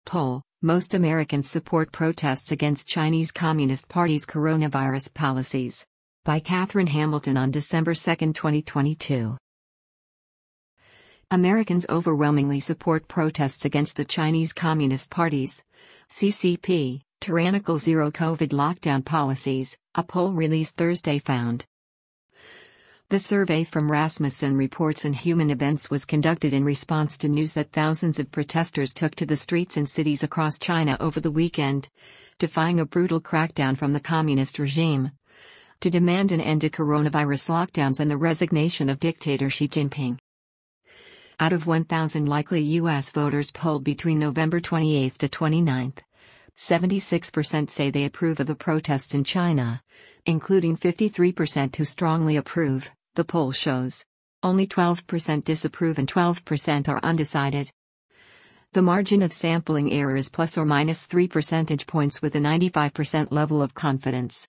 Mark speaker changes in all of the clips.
Speaker 1: poll, most Americans support protests against Chinese Communist Party's coronavirus policies. By Catherine Hamilton on December 2, 2022. Americans overwhelmingly support protests against the Chinese Communist Party's CCP, tyrannical zero-COVID lockdown policies, a poll released Thursday found. The survey from Rasmussen Reports and Human Events was conducted in response to news that thousands of protesters took to the streets in cities across China over the weekend, defying a brutal crackdown from the communist regime, to demand an end to coronavirus lockdowns and the resignation of dictator Xi Jinping. Out of 1,000 likely U.S. voters polled between November 28 to 29, 76% say they approve of the protests in China, including 53% who strongly approve. The poll shows. Only 12% disapprove and 12% are undecided. The margin of sampling error is plus or minus 3 percentage points with a 95% level of confidence.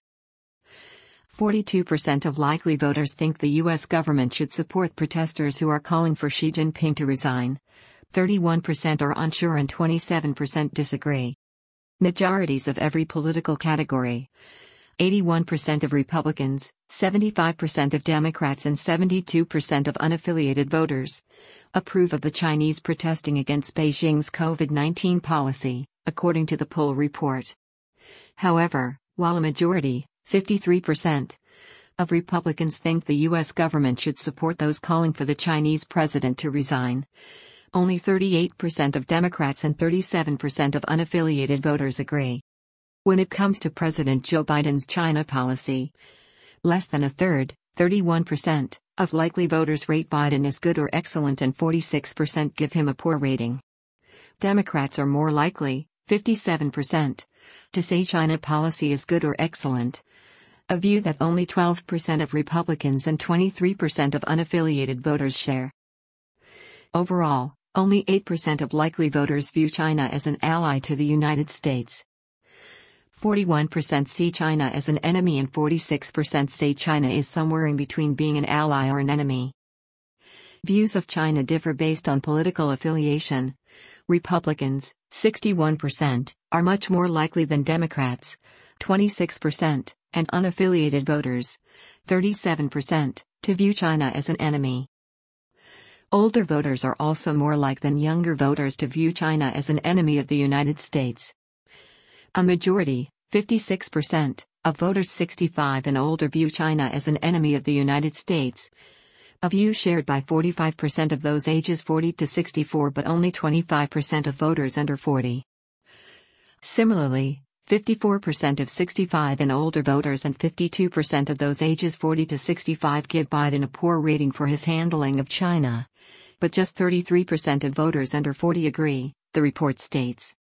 Speaker 1: 42% of likely voters think the U.S. government should support protesters who are calling for Xi Jinping to resign. 31% are unsure and 27% disagree. Majorities of every political category. 81% of Republicans, 75% of Democrats and 72% of unaffiliated voters approve of the Chinese protesting against Beijing's COVID-19 policy, according to the poll report. However, while a majority, 53%, of Republicans think the U.S. government should support those calling for the Chinese president to resign, only 38% of Democrats and 37% of unaffiliated voters agree. When it comes to President Joe Biden's China policy, less than a third, 31%, of likely voters rate Biden as good or excellent and 46% give him a poor rating. Democrats are more likely, 57%, to say China policy is good or excellent, a view that only 12% of Republicans and 23% of unaffiliated voters share. Overall, only 8% of likely voters view China as an ally to the United States. 41% see China as an enemy and 46% say China is somewhere in between being an ally or an enemy. Views of China differ based on political affiliation. Republicans, 61%, are much more likely than Democrats, 26%, and unaffiliated voters, 37%, to view China as an enemy. Older voters are also more likely than younger voters to view China as an enemy of the United States. A majority, 56%, of voters 65 and older view China as an enemy of the United States, a view shared by 45% of those ages 40 to 64 but only 25% of voters under 40. Similarly, 54% of 65 and older voters and 52% of those ages 40 to 65 give Biden a poor rating for his handling of China, but just 33% of voters under 40 agree, the report states.